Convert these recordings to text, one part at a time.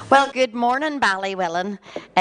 Well, good morning, Ballywillan.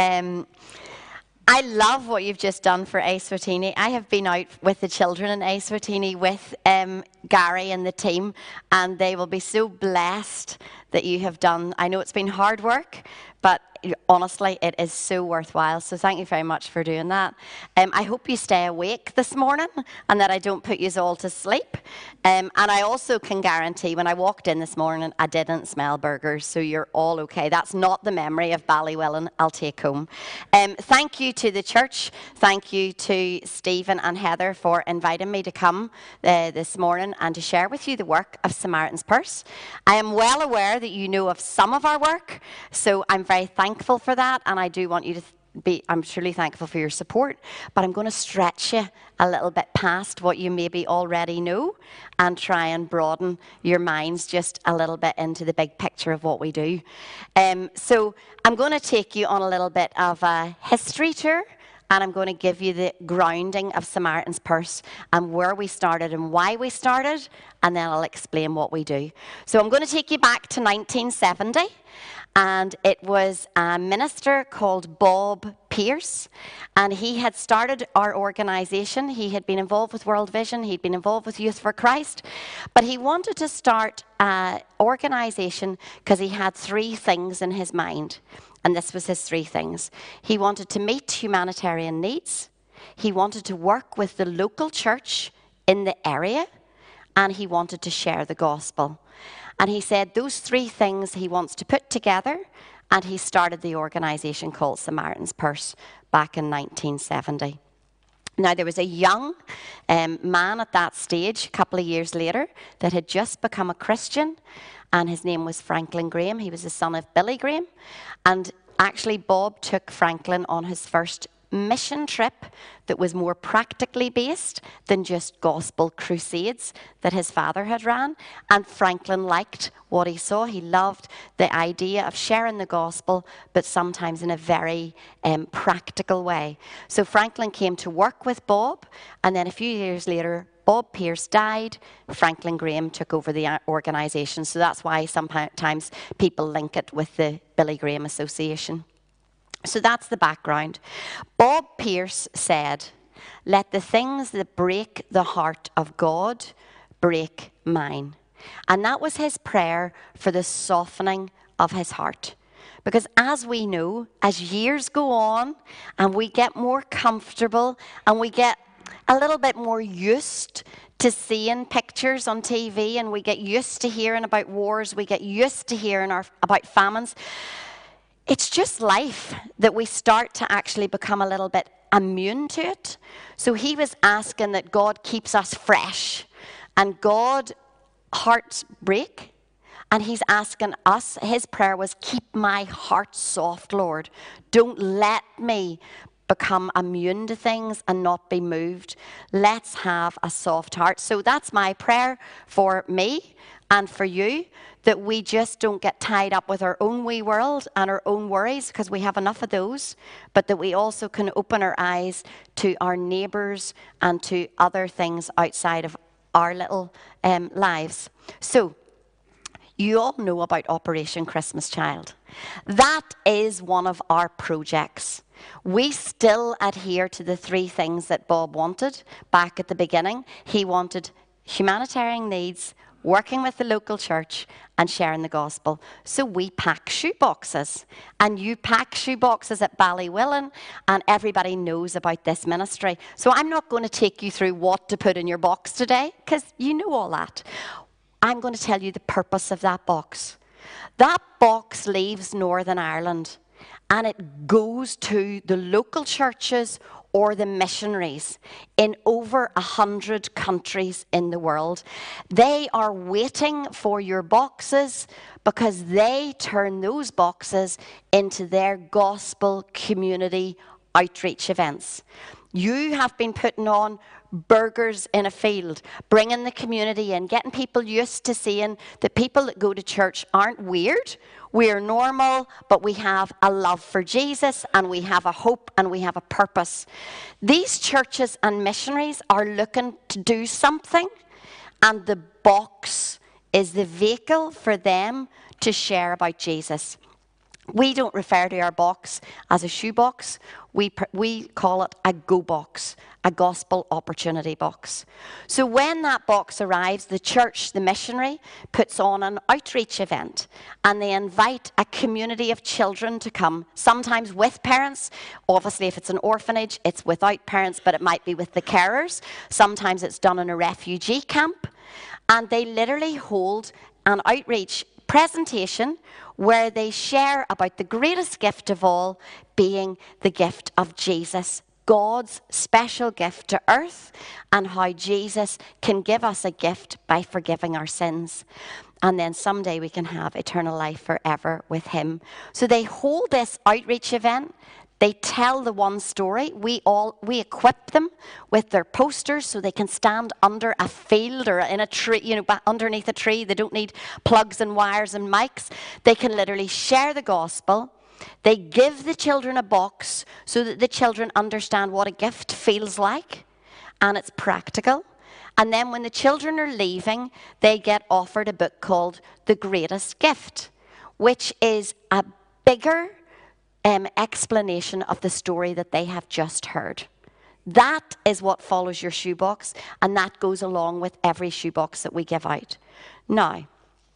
I love what you've just done for Eswatini. I have been out with the children in Eswatini with Gary and the team, and they will be so blessed that you have done. I know it's been hard work, but honestly, it is so worthwhile. So thank you very much for doing that. I hope you stay awake this morning and that I don't put you all to sleep. And I also can guarantee when I walked in this morning, I didn't smell burgers, so you're all okay. That's not the memory of Ballywillan I'll take home. Thank you to the church. Thank you to Stephen and Heather for inviting me to come this morning and to share with you the work of Samaritan's Purse. I am well aware that you know of some of our work, so I'm very thankful for that, and I do want you to I'm truly thankful for your support, but I'm going to stretch you a little bit past what you maybe already know and try and broaden your minds just a little bit into the big picture of what we do. So I'm going to take you on a little bit of a history tour, and I'm going to give you the grounding of Samaritan's Purse and where we started and why we started, and then I'll explain what we do. So I'm going to take you back to 1970. And it was a minister called Bob Pierce, and he had started our organisation. He had been involved with World Vision, he'd been involved with Youth for Christ, but he wanted to start an organisation because he had three things in his mind, and this was his three things. He wanted to meet humanitarian needs, he wanted to work with the local church in the area, and he wanted to share the gospel. And he said those three things he wants to put together, and he started the organisation called Samaritan's Purse back in 1970. Now, there was a young man at that stage, a couple of years later, that had just become a Christian, and his name was Franklin Graham. He was the son of Billy Graham. And actually, Bob took Franklin on his first mission trip that was more practically based than just gospel crusades that his father had ran. And Franklin liked what he saw. He loved the idea of sharing the gospel, but sometimes in a very practical way. So Franklin came to work with Bob, and then a few years later, Bob Pierce died, Franklin Graham took over the organisation. So that's why sometimes people link it with the Billy Graham Association. So that's the background. Bob Pierce said, "Let the things that break the heart of God break mine." And that was his prayer for the softening of his heart. Because as we know, as years go on and we get more comfortable and we get a little bit more used to seeing pictures on TV, and we get used to hearing about wars, we get used to hearing about famines, it's just life that we start to actually become a little bit immune to it. So he was asking that God keeps us fresh, and God, hearts break, and he's asking us, his prayer was, "Keep my heart soft, Lord. Don't let me become immune to things and not be moved. Let's have a soft heart." So that's my prayer for me and for you, that we just don't get tied up with our own wee world and our own worries, because we have enough of those, but that we also can open our eyes to our neighbours and to other things outside of our little lives. So, you all know about Operation Christmas Child. That is one of our projects. We still adhere to the three things that Bob wanted back at the beginning. He wanted humanitarian needs, working with the local church, and sharing the gospel. So we pack shoe boxes, and you pack shoe boxes at Ballywillan, and everybody knows about this ministry. So I'm not going to take you through what to put in your box today, because you know all that. I'm going to tell you the purpose of that box. That box leaves Northern Ireland, and it goes to the local churches or the missionaries in over 100 countries in the world. They are waiting for your boxes because they turn those boxes into their gospel community outreach events. You have been putting on burgers in a field, bringing the community in, getting people used to seeing that people that go to church aren't weird. We're normal, but we have a love for Jesus, and we have a hope, and we have a purpose. These churches and missionaries are looking to do something, and the box is the vehicle for them to share about Jesus. We don't refer to our box as a shoebox. We call it a go box, a gospel opportunity box. So when that box arrives, the church, the missionary, puts on an outreach event, and they invite a community of children to come, sometimes with parents. Obviously, if it's an orphanage, it's without parents, but it might be with the carers. Sometimes it's done in a refugee camp. And they literally hold an outreach presentation where they share about the greatest gift of all being the gift of Jesus, God's special gift to earth, and how Jesus can give us a gift by forgiving our sins. And then someday we can have eternal life forever with him. So they hold this outreach event. They tell the one story. We equip them with their posters so they can stand under a field or in a tree, underneath a tree. They don't need plugs and wires and mics. They can literally share the gospel. They give the children a box so that the children understand what a gift feels like, and it's practical. And then when the children are leaving, they get offered a book called The Greatest Gift, which is a bigger explanation of the story that they have just heard. That is what follows your shoebox, and that goes along with every shoebox that we give out. Now,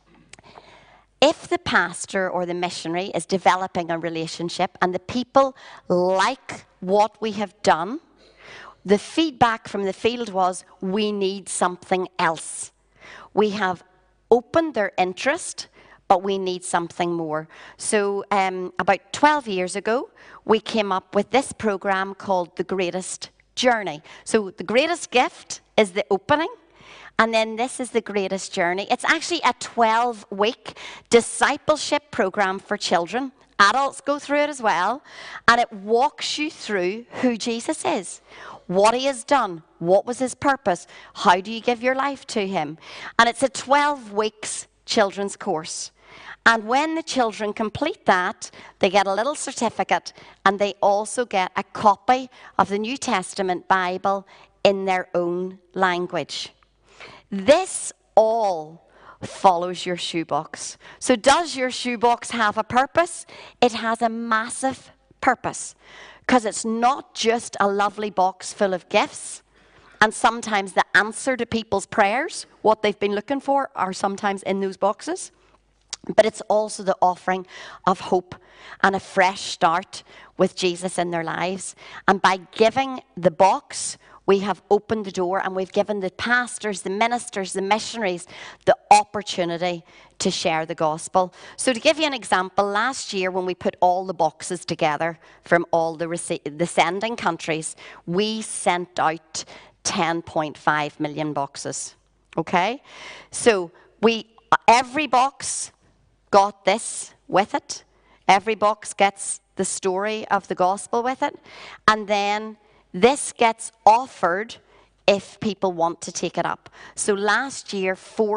if the pastor or the missionary is developing a relationship and the people like what we have done, the feedback from the field was, we need something else. We have opened their interest, but we need something more. So about 12 years ago, we came up with this program called The Greatest Journey. So the greatest gift is the opening, and then this is the greatest journey. It's actually a 12-week discipleship program for children. Adults go through it as well, and it walks you through who Jesus is, what he has done, what was his purpose, how do you give your life to him. And it's a 12 weeks children's course. And when the children complete that, they get a little certificate, and they also get a copy of the New Testament Bible in their own language. This all follows your shoebox. So does your shoebox have a purpose? It has a massive purpose, because it's not just a lovely box full of gifts, and sometimes the answer to people's prayers, what they've been looking for, are sometimes in those boxes. But it's also the offering of hope and a fresh start with Jesus in their lives. And by giving the box, we have opened the door, and we've given the pastors, the ministers, the missionaries the opportunity to share the gospel. So to give you an example, last year when we put all the boxes together from all the sending countries, we sent out 10.5 million boxes. Okay? So every box got this with it. Every box gets the story of the gospel with it. And then this gets offered if people want to take it up. So last year,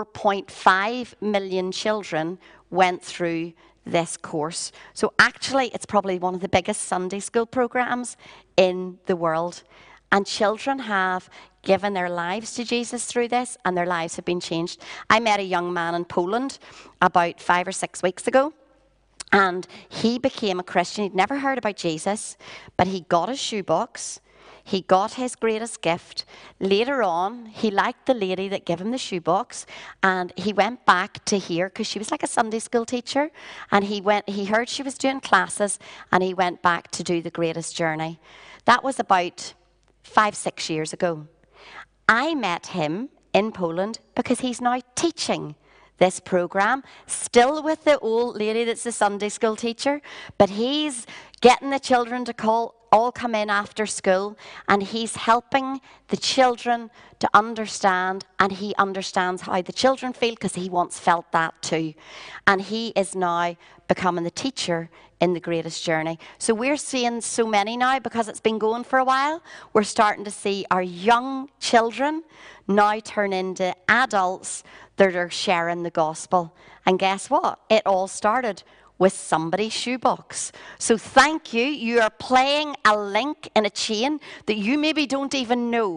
4.5 million children went through this course. So actually, it's probably one of the biggest Sunday school programs in the world. And children have given their lives to Jesus through this, and their lives have been changed. I met a young man in Poland about 5 or 6 weeks ago, and he became a Christian. He'd never heard about Jesus, but he got a shoebox. He got his greatest gift. Later on, he liked the lady that gave him the shoebox, and he went back to hear, because she was like a Sunday school teacher, and he heard she was doing classes, and he went back to do the greatest journey. That was about 5, 6 years ago. I met him in Poland because he's now teaching this program, still with the old lady that's the Sunday school teacher, but he's getting the children to all come in after school, and he's helping the children to understand, and he understands how the children feel because he once felt that too. And he is now becoming the teacher in the greatest journey. So we're seeing so many now, because it's been going for a while. We're starting to see our young children now turn into adults that are sharing the gospel. And guess what? It all started with somebody's shoebox. So thank you. You are playing a link in a chain that you maybe don't even know.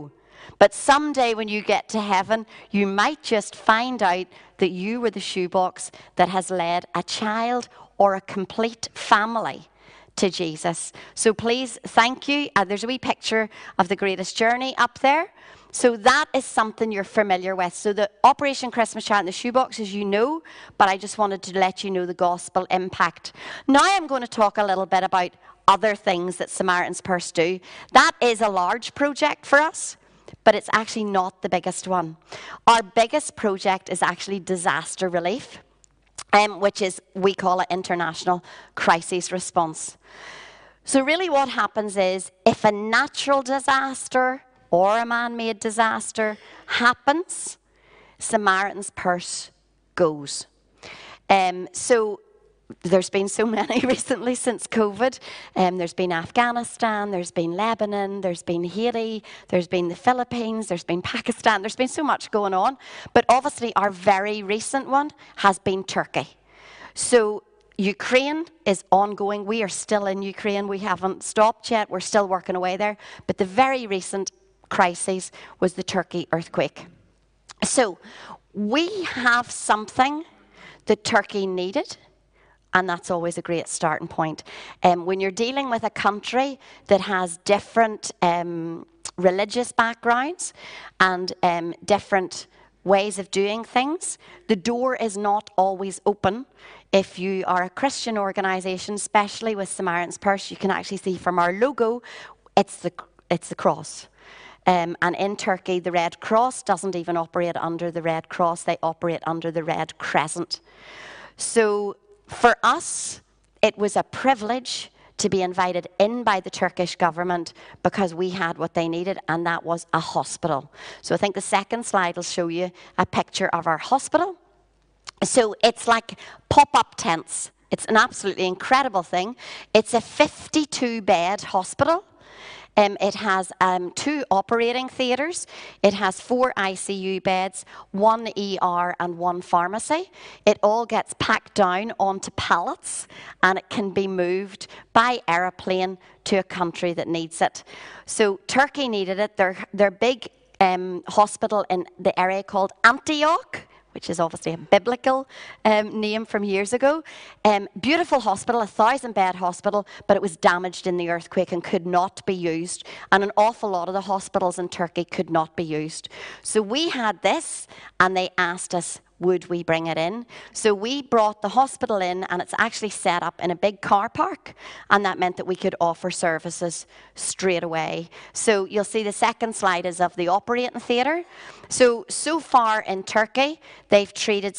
But someday when you get to heaven, you might just find out that you were the shoebox that has led a child or a complete family to Jesus. So please, thank you. There's a wee picture of the greatest journey up there. So that is something you're familiar with. So the Operation Christmas Child and the shoeboxes, you know, but I just wanted to let you know the gospel impact. Now I'm going to talk a little bit about other things that Samaritan's Purse do. That is a large project for us, but it's actually not the biggest one. Our biggest project is actually disaster relief, which is, we call it international crisis response. So really what happens is, if a natural disaster or a man-made disaster happens, Samaritan's Purse goes. So there's been so many recently since COVID. There's been Afghanistan, there's been Lebanon, there's been Haiti, there's been the Philippines, there's been Pakistan. There's been so much going on. But obviously our very recent one has been Turkey. So Ukraine is ongoing. We are still in Ukraine. We haven't stopped yet. We're still working away there. But the very recent crisis was the Turkey earthquake. So we have something that Turkey needed, and that's always a great starting point. When you're dealing with a country that has different religious backgrounds and different ways of doing things, the door is not always open. If you are a Christian organisation, especially with Samaritan's Purse, you can actually see from our logo, it's the cross. And in Turkey, the Red Cross doesn't even operate under the Red Cross. They operate under the Red Crescent. So for us, it was a privilege to be invited in by the Turkish government because we had what they needed, and that was a hospital. So I think the second slide will show you a picture of our hospital. So it's like pop-up tents. It's an absolutely incredible thing. It's a 52-bed hospital. It has 2 operating theatres. It has 4 ICU beds, 1 ER and 1 pharmacy. It all gets packed down onto pallets, and it can be moved by aeroplane to a country that needs it. So Turkey needed it. Their big hospital in the area called Antioch, which is obviously a biblical name from years ago. Beautiful hospital, 1,000-bed hospital, but it was damaged in the earthquake and could not be used. And an awful lot of the hospitals in Turkey could not be used. So we had this, and they asked us, would we bring it in? So we brought the hospital in, and it's actually set up in a big car park, and that meant that we could offer services straight away. So you'll see the second slide is of the operating theatre. So far in Turkey, they've treated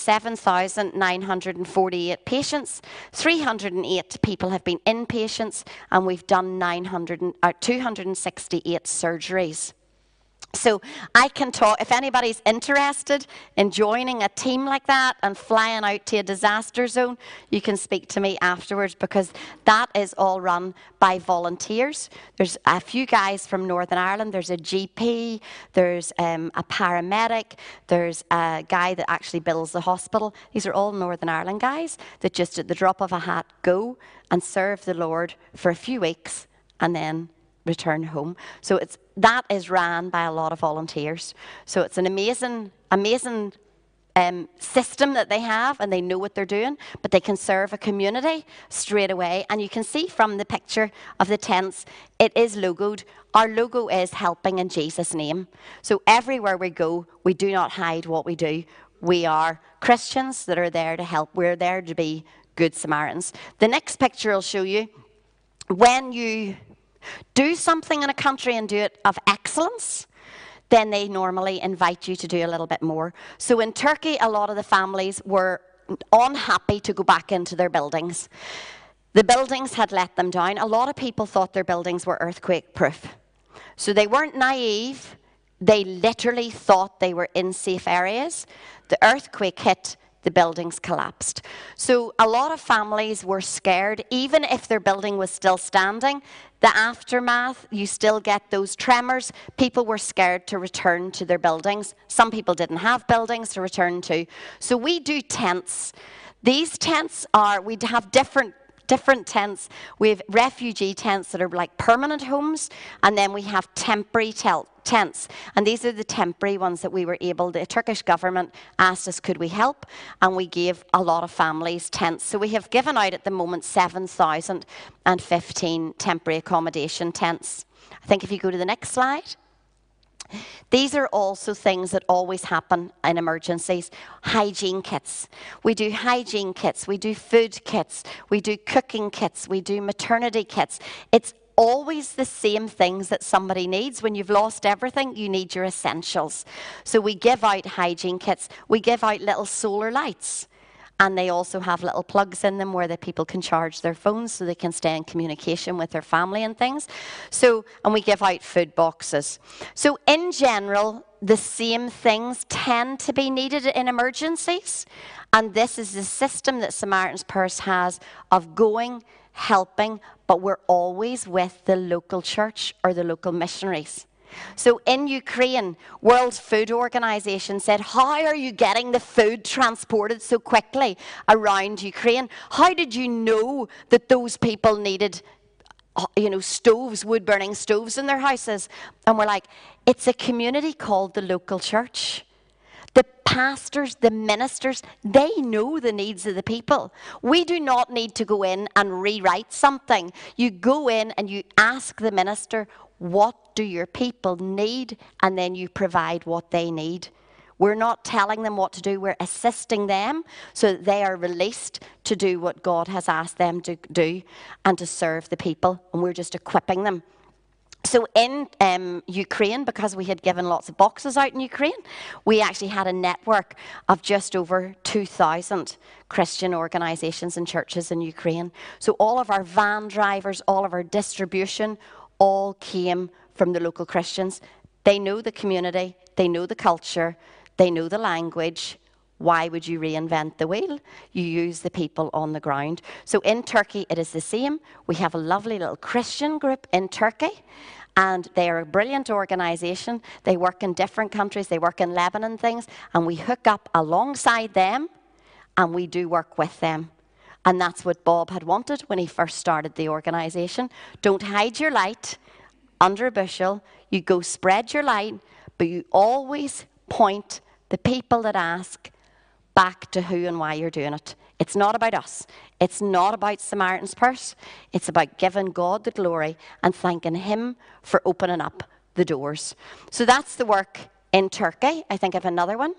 7,948 patients. 308 people have been inpatients, and we've done 268 surgeries. So I can talk, if anybody's interested in joining a team like that and flying out to a disaster zone, you can speak to me afterwards, because that is all run by volunteers. There's a few guys from Northern Ireland. There's a GP, there's a paramedic, there's a guy that actually builds the hospital. These are all Northern Ireland guys that just at the drop of a hat go and serve the Lord for a few weeks and then return home. So that is ran by a lot of volunteers. So it's an amazing system that they have, and they know what they're doing, but they can serve a community straight away. And you can see from the picture of the tents, it is logoed. Our logo is helping in Jesus' name. So everywhere we go, we do not hide what we do. We are Christians that are there to help. We're there to be good Samaritans. The next picture will show you when you do something in a country and do it of excellence, then they normally invite you to do a little bit more. So in Turkey, a lot of the families were unhappy to go back into their buildings. The buildings had let them down. A lot of people thought their buildings were earthquake-proof. So they weren't naive. They literally thought they were in safe areas. The earthquake hit, the buildings collapsed. So a lot of families were scared, even if their building was still standing. The aftermath, you still get those tremors. People were scared to return to their buildings. Some people didn't have buildings to return to. So we do tents. These tents are, we have different different tents. We have refugee tents that are like permanent homes, and then we have temporary tents. And these are the temporary ones that we were able, the Turkish government asked us, could we help? And we gave a lot of families tents. So we have given out at the moment 7,015 temporary accommodation tents. I think if you go to the next slide. These are also things that always happen in emergencies. Hygiene kits. We do hygiene kits, we do food kits, we do cooking kits, we do maternity kits. It's always the same things that somebody needs. When you've lost everything, you need your essentials. So we give out hygiene kits, we give out little solar lights. And they also have little plugs in them where the people can charge their phones so they can stay in communication with their family and things. So, and we give out food boxes. So in general, the same things tend to be needed in emergencies. And this is the system that Samaritan's Purse has of going, helping, but we're always with the local church or the local missionaries. So in Ukraine, World Food Organization said, how are you getting the food transported so quickly around Ukraine? How did you know that those people needed, stoves, wood-burning stoves in their houses? And we're like, it's a community called the local church. The pastors, the ministers, they know the needs of the people. We do not need to go in and rewrite something. You go in and you ask the minister, what do your people need? And then you provide what they need. We're not telling them what to do. We're assisting them so that they are released to do what God has asked them to do and to serve the people. And we're just equipping them. So in Ukraine, because we had given lots of boxes out in Ukraine, we actually had a network of just over 2,000 Christian organizations and churches in Ukraine. So all of our van drivers, all of our distribution, all came from the local Christians. They know the community, they know the culture, they know the language. Why would you reinvent the wheel? You use the people on the ground. So in Turkey, it is the same. We have a lovely little Christian group in Turkey, and they are a brilliant organization. They work in different countries. They work in Lebanon and things, and we hook up alongside them, and we do work with them. And that's what Bob had wanted when he first started the organization. Don't hide your light under a bushel. You go spread your light, but you always point the people that ask back to who and why you're doing it. It's not about us. It's not about Samaritan's Purse. It's about giving God the glory and thanking him for opening up the doors. So that's the work in Turkey. I think I have another one.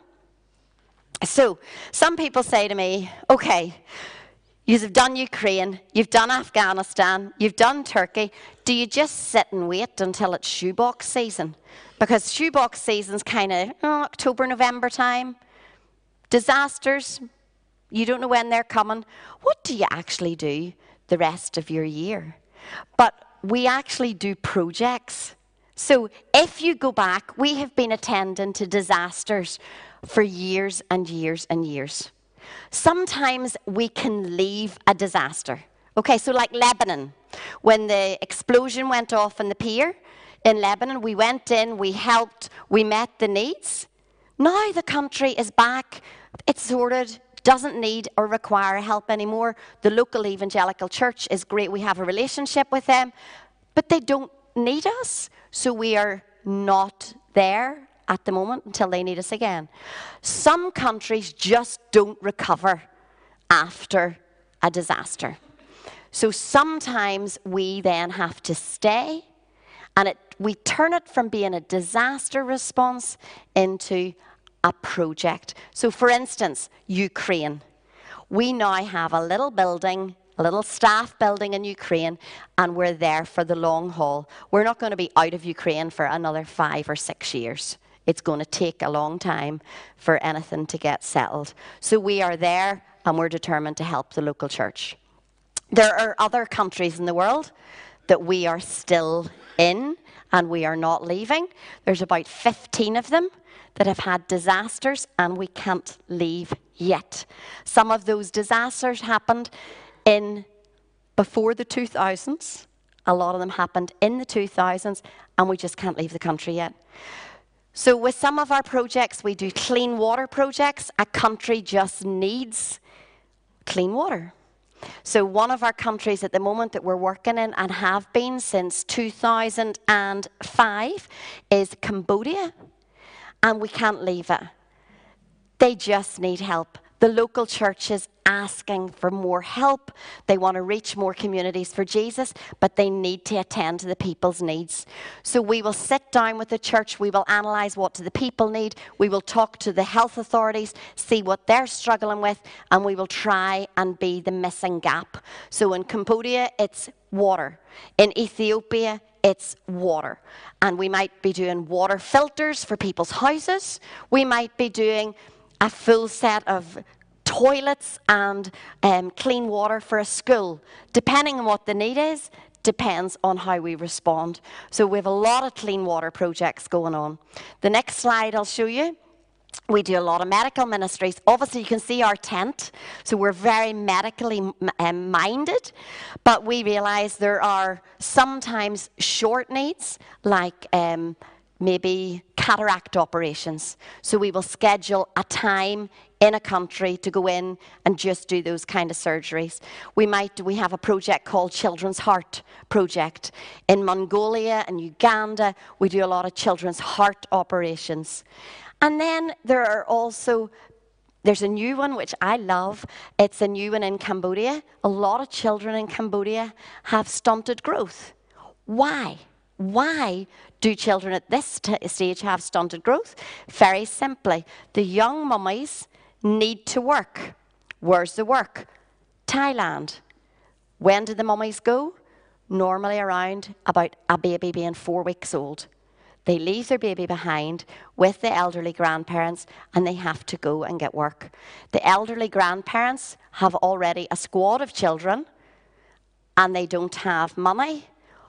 So some people say to me, okay, you've done Ukraine, you've done Afghanistan, you've done Turkey. Do you just sit and wait until it's shoebox season? Because shoebox season's kind of October, November time. Disasters, you don't know when they're coming. What do you actually do the rest of your year? But we actually do projects. So if you go back, we have been attending to disasters for years and years and years. Sometimes we can leave a disaster. Okay, so like Lebanon, when the explosion went off in the pier in Lebanon, we went in, we helped, we met the needs. Now the country is back, it's sorted, doesn't need or require help anymore. The local evangelical church is great, we have a relationship with them, but they don't need us, so we are not there at the moment until they need us again. Some countries just don't recover after a disaster. So sometimes we then have to stay, and we turn it from being a disaster response into a project. So for instance, Ukraine. We now have a little building, a little staff building in Ukraine, and we're there for the long haul. We're not going to be out of Ukraine for another 5 or 6 years. It's going to take a long time for anything to get settled. So we are there, and we're determined to help the local church. There are other countries in the world that we are still in, and we are not leaving. There's about 15 of them that have had disasters, and we can't leave yet. Some of those disasters happened before the 2000s. A lot of them happened in the 2000s, and we just can't leave the country yet. So with some of our projects, we do clean water projects. A country just needs clean water. So one of our countries at the moment that we're working in and have been since 2005 is Cambodia, and we can't leave it. They just need help. The local church is asking for more help. They want to reach more communities for Jesus, but they need to attend to the people's needs. So we will sit down with the church. We will analyse what do the people need. We will talk to the health authorities, see what they're struggling with, and we will try and be the missing gap. So in Cambodia, it's water. In Ethiopia, it's water. And we might be doing water filters for people's houses. We might be doing a full set of toilets and clean water for a school. Depending on what the need is, depends on how we respond. So we have a lot of clean water projects going on. The next slide I'll show you. We do a lot of medical ministries. Obviously, you can see our tent, so we're very medically minded, but we realise there are sometimes short needs, like maybe cataract operations. So we will schedule a time in a country to go in and just do those kind of surgeries. We have a project called Children's Heart Project. In Mongolia and Uganda, we do a lot of children's heart operations. And then there's a new one which I love. It's a new one in Cambodia. A lot of children in Cambodia have stunted growth. Why? Why do children at this stage have stunted growth? Very simply, the young mummies need to work. Where's the work? Thailand. When do the mummies go? Normally around about a baby being 4 weeks old. They leave their baby behind with the elderly grandparents and they have to go and get work. The elderly grandparents have already a squad of children and they don't have money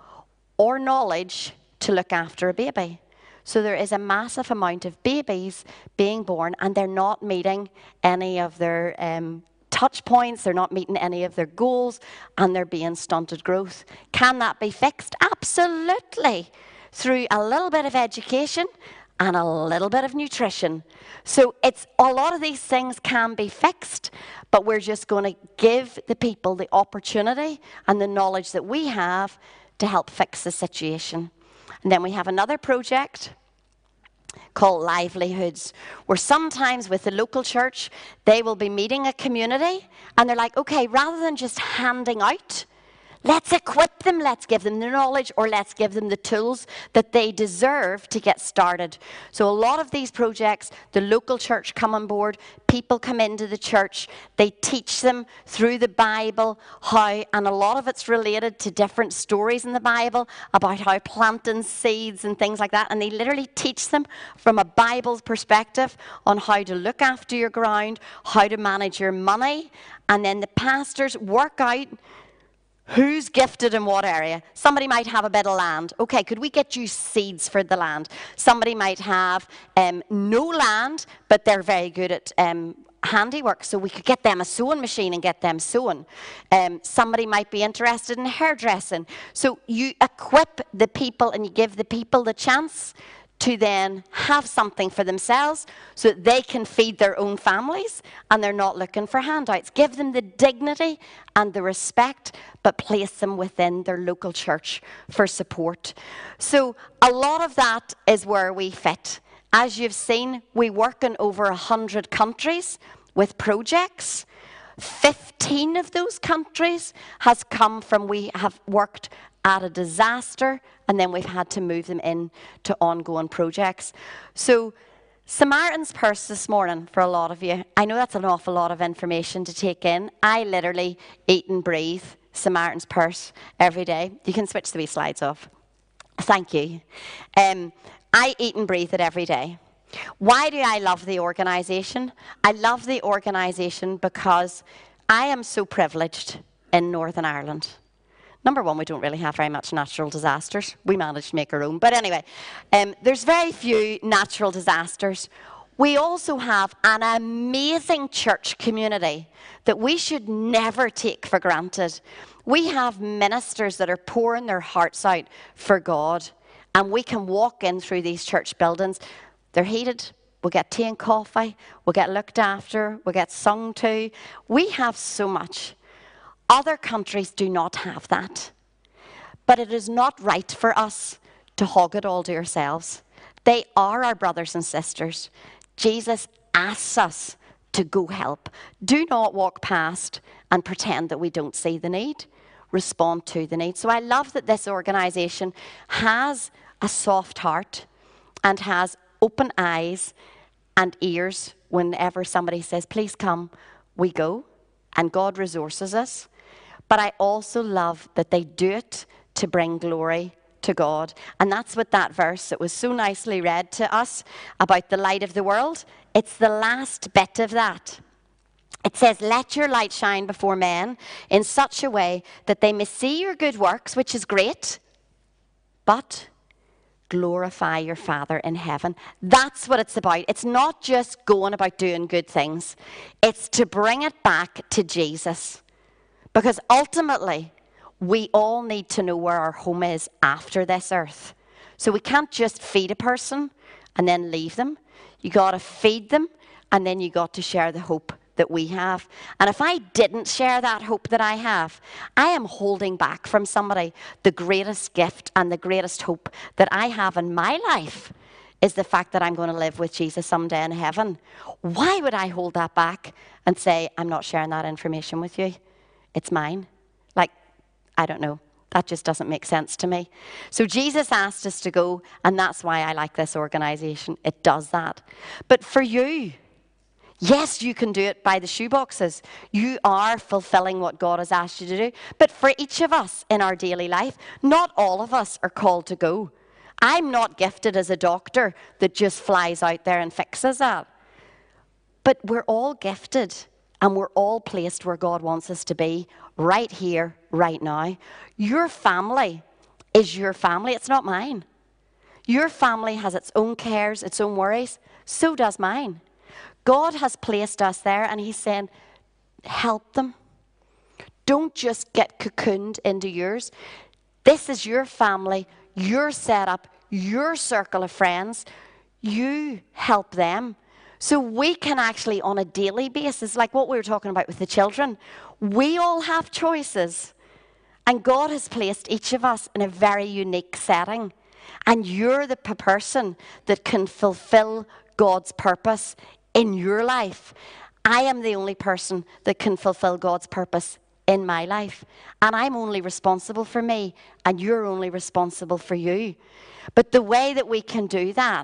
or knowledge to look after a baby. So there is a massive amount of babies being born and they're not meeting any of their touch points, they're not meeting any of their goals, and they're being stunted growth. Can that be fixed? Absolutely. Through a little bit of education and a little bit of nutrition. So a lot of these things can be fixed, but we're just going to give the people the opportunity and the knowledge that we have to help fix the situation. And then we have another project called Livelihoods, where sometimes with the local church, they will be meeting a community and they're like, okay, rather than just handing out, let's equip them, let's give them the knowledge, or let's give them the tools that they deserve to get started. So a lot of these projects, the local church come on board, people come into the church, they teach them through the Bible how, and a lot of it's related to different stories in the Bible about how planting seeds and things like that, and they literally teach them from a Bible perspective on how to look after your ground, how to manage your money, and then the pastors work out who's gifted in what area. Somebody might have a bit of land. Okay, could we get you seeds for the land? Somebody might have no land, but they're very good at handiwork, so we could get them a sewing machine and get them sewing. Somebody might be interested in hairdressing. So you equip the people and you give the people the chance to then have something for themselves so that they can feed their own families and they're not looking for handouts. Give them the dignity and the respect, but place them within their local church for support. So a lot of that is where we fit. As you've seen, we work in over 100 countries with projects. 15 of those countries has come from we have worked at a disaster, and then we've had to move them in to ongoing projects. So Samaritan's Purse this morning, for a lot of you, I know that's an awful lot of information to take in. I literally eat and breathe Samaritan's Purse every day. You can switch the wee slides off. Thank you. I eat and breathe it every day. Why do I love the organisation? I love the organisation because I am so privileged in Northern Ireland. Number one, we don't really have very much natural disasters. We manage to make our own. But anyway, there's very few natural disasters. We also have an amazing church community that we should never take for granted. We have ministers that are pouring their hearts out for God. And we can walk in through these church buildings. They're heated. We'll get tea and coffee. We'll get looked after. We'll get sung to. We have so much. Other countries do not have that. But it is not right for us to hog it all to ourselves. They are our brothers and sisters. Jesus asks us to go help. Do not walk past and pretend that we don't see the need. Respond to the need. So I love that this organisation has a soft heart and has open eyes and ears. Whenever somebody says, please come, we go. And God resources us. But I also love that they do it to bring glory to God. And that's what that verse that was so nicely read to us about the light of the world, it's the last bit of that. It says, let your light shine before men in such a way that they may see your good works, which is great, but glorify your Father in heaven. That's what it's about. It's not just going about doing good things. It's to bring it back to Jesus. Because ultimately, we all need to know where our home is after this earth. So we can't just feed a person and then leave them. You got to feed them, and then you got to share the hope that we have. And if I didn't share that hope that I have, I am holding back from somebody the greatest gift and the greatest hope that I have in my life is the fact that I'm going to live with Jesus someday in heaven. Why would I hold that back and say, I'm not sharing that information with you? It's mine. Like, I don't know. That just doesn't make sense to me. So Jesus asked us to go, and that's why I like this organisation. It does that. But for you, yes, you can do it by the shoeboxes. You are fulfilling what God has asked you to do. But for each of us in our daily life, not all of us are called to go. I'm not gifted as a doctor that just flies out there and fixes that. But we're all gifted, and we're all placed where God wants us to be, right here, right now. Your family is your family. It's not mine. Your family has its own cares, its own worries. So does mine. God has placed us there, and he's saying, help them. Don't just get cocooned into yours. This is your family, your setup, your circle of friends. You help them. So we can actually, on a daily basis, like what we were talking about with the children, we all have choices. And God has placed each of us in a very unique setting. And you're the person that can fulfill God's purpose in your life. I am the only person that can fulfill God's purpose in my life. And I'm only responsible for me, and you're only responsible for you. But the way that we can do that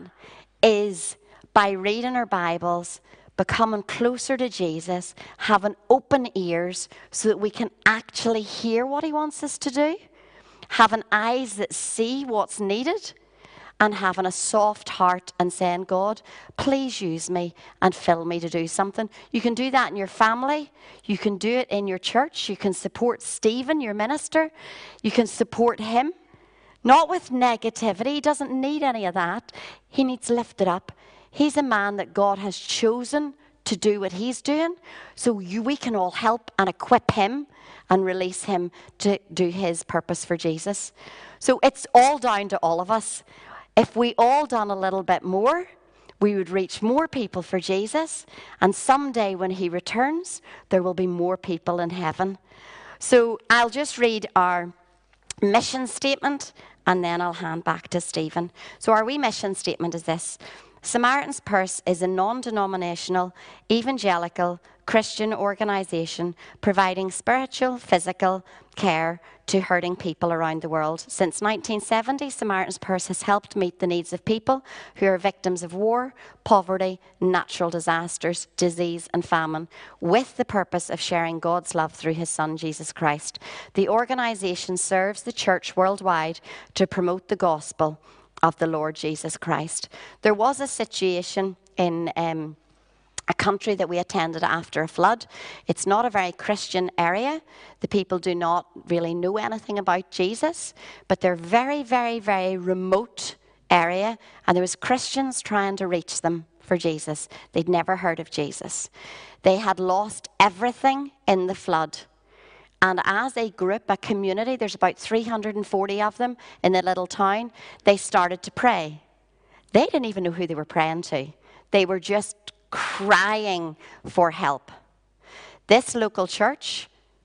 is by reading our Bibles, becoming closer to Jesus, having open ears so that we can actually hear what he wants us to do, having eyes that see what's needed, and having a soft heart and saying, God, please use me and fill me to do something. You can do that in your family. You can do it in your church. You can support Stephen, your minister. You can support him. Not with negativity. He doesn't need any of that. He needs lifted up. He's a man that God has chosen to do what he's doing. So we can all help and equip him and release him to do his purpose for Jesus. So it's all down to all of us. If we all done a little bit more, we would reach more people for Jesus. And someday when he returns, there will be more people in heaven. So I'll just read our mission statement, and then I'll hand back to Stephen. So our wee mission statement is this. Samaritan's Purse is a non-denominational, evangelical, Christian organisation providing spiritual, physical care to hurting people around the world. Since 1970, Samaritan's Purse has helped meet the needs of people who are victims of war, poverty, natural disasters, disease and famine, with the purpose of sharing God's love through his Son, Jesus Christ. The organisation serves the church worldwide to promote the gospel of the Lord Jesus Christ. There was a situation in a country that we attended after a flood. It's not a very Christian area. The people do not really know anything about Jesus, but they're very, very, very remote area, and there was Christians trying to reach them for Jesus. They'd never heard of Jesus. They had lost everything in the flood. And as a group, a community, there's about 340 of them in the little town, they started to pray. They didn't even know who they were praying to. They were just crying for help. This local church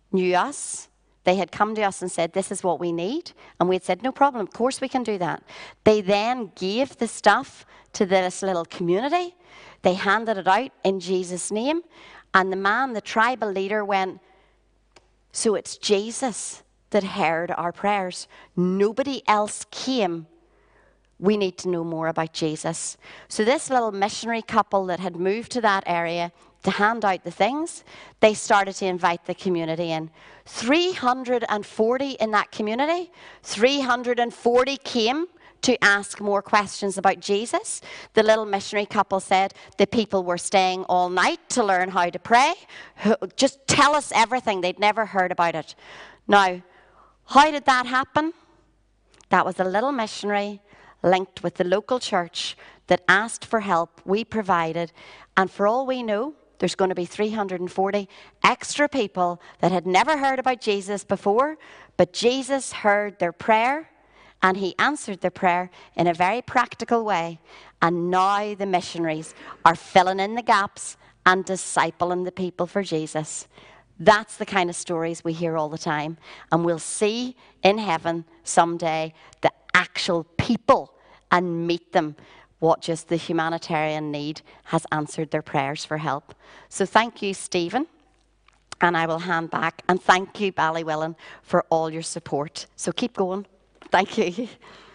knew us. They had come to us and said, this is what we need. And we had said, no problem, of course we can do that. They then gave the stuff to this little community. They handed it out in Jesus' name. And the tribal leader went, so it's Jesus that heard our prayers. Nobody else came. We need to know more about Jesus. So this little missionary couple that had moved to that area to hand out the things, they started to invite the community in. 340 in that community, 340 came to ask more questions about Jesus. The little missionary couple said the people were staying all night to learn how to pray. Just tell us everything. They'd never heard about it. Now, how did that happen? That was a little missionary linked with the local church that asked for help. We provided. And for all we know, there's going to be 340 extra people that had never heard about Jesus before, but Jesus heard their prayer and he answered their prayer in a very practical way. And now the missionaries are filling in the gaps and discipling the people for Jesus. That's the kind of stories we hear all the time. And we'll see in heaven someday the actual people and meet them. What just the humanitarian need has answered their prayers for help. So thank you, Stephen. And I will hand back. And thank you, Ballywillen, for all your support. So keep going. Thank you.